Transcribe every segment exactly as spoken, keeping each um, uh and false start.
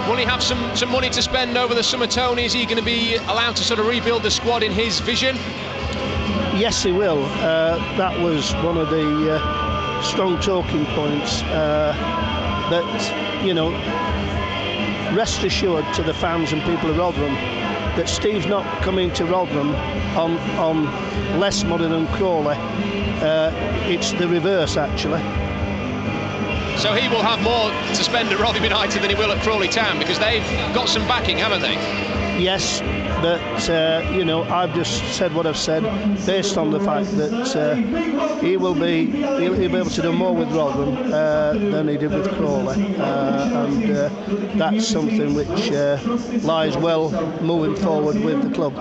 Will he have some, some money to spend over the summer, Tony? Is he going to be allowed to sort of rebuild the squad in his vision? Yes, he will. Uh, that was one of the uh, strong talking points uh, that, you know, rest assured to the fans and people of Rotherham that Steve's not coming to Rotherham on, on less money than Crawley. Uh, it's the reverse, actually. So he will have more to spend at Rotherham United than he will at Crawley Town, because they've got some backing, haven't they? Yes, but uh, you know, I've just said what I've said based on the fact that uh, he will be he'll, he'll be able to do more with Rotherham uh, than he did with Crawley, uh, and uh, that's something which uh, lies well moving forward with the club.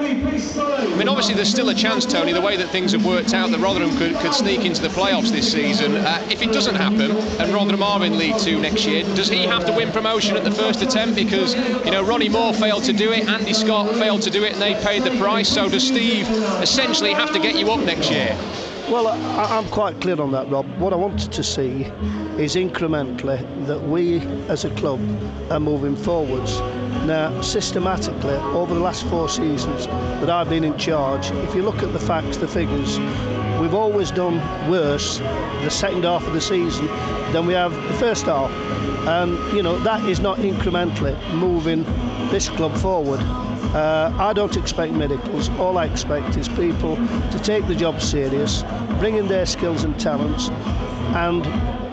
I mean, obviously there's still a chance, Tony, the way that things have worked out, that Rotherham could, could sneak into the playoffs this season. Uh, if it doesn't happen and Rotherham are in League Two next year, does he have to win promotion at the first attempt? Because, you know, Ronnie Moore failed to do it, Andy Scott failed to do it, and they paid the price. So does Steve essentially have to get you up next year? Well, I, I'm quite clear on that, Rob. What I wanted to see is incrementally that we as a club are moving forwards. Now, systematically, over the last four seasons that I've been in charge, if you look at the facts, the figures, we've always done worse the second half of the season than we have the first half. And, you know, that is not incrementally moving this club forward. Uh, I don't expect miracles. All I expect is people to take the job serious, bring in their skills and talents, and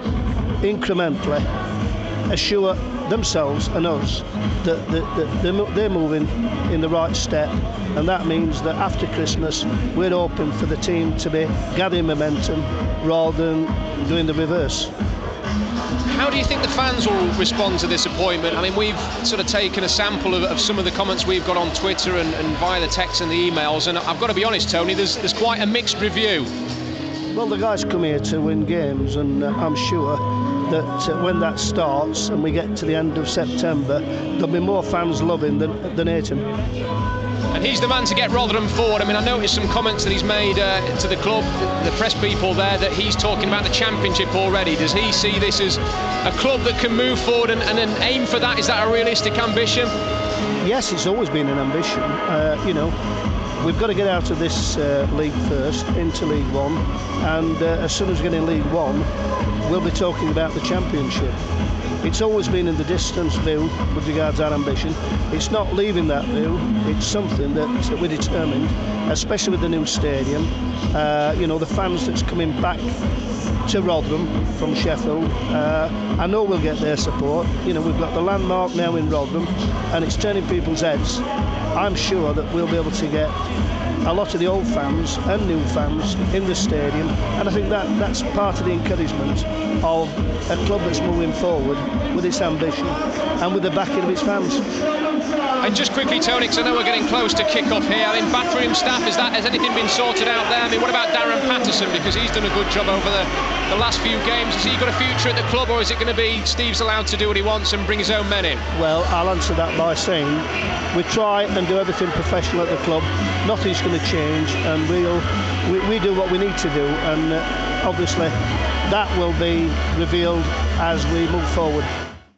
incrementally assure themselves and us that, that, that they're, they're moving in the right step. And that means that after Christmas we're hoping for the team to be gathering momentum rather than doing the reverse. How do you think the fans will respond to this appointment? I mean, we've sort of taken a sample of, of some of the comments we've got on Twitter and, and via the text and the emails, and I've got to be honest, Tony, there's, there's quite a mixed review. Well, the guys come here to win games, and uh, I'm sure that uh, when that starts and we get to the end of September, there'll be more fans loving than, than hating. And he's the man to get Rotherham forward. I mean, I noticed some comments that he's made uh, to the club, the press people there, that he's talking about the Championship already. Does he see this as a club that can move forward and, and then aim for that? Is that a realistic ambition? Yes, it's always been an ambition. Uh, you know, we've got to get out of this uh, league first, into League One, and uh, as soon as we get in League One, we'll be talking about the Championship. It's always been in the distance view with regards to our ambition. It's not leaving that view. It's something that, that we're determined, especially with the new stadium. Uh, you know, the fans that's coming back to Rotherham from Sheffield, uh, I know we'll get their support. You know, we've got the landmark now in Rotherham, and it's turning people's heads. I'm sure that we'll be able to get a lot of the old fans and new fans in the stadium, and I think that that's part of the encouragement of a club that's moving forward with its ambition and with the backing of its fans. And just quickly, Tony, because I know we're getting close to kick-off here, I mean, backroom staff, is that, has anything been sorted out there? I mean, what about Darren Patterson, because he's done a good job over the, the last few games? Has he got a future at the club, or is it going to be Steve's allowed to do what he wants and bring his own men in? Well, I'll answer that by saying we try and do everything professional at the club. Nothing's going to change, and we'll we, we do what we need to do, and uh, obviously that will be revealed as we move forward.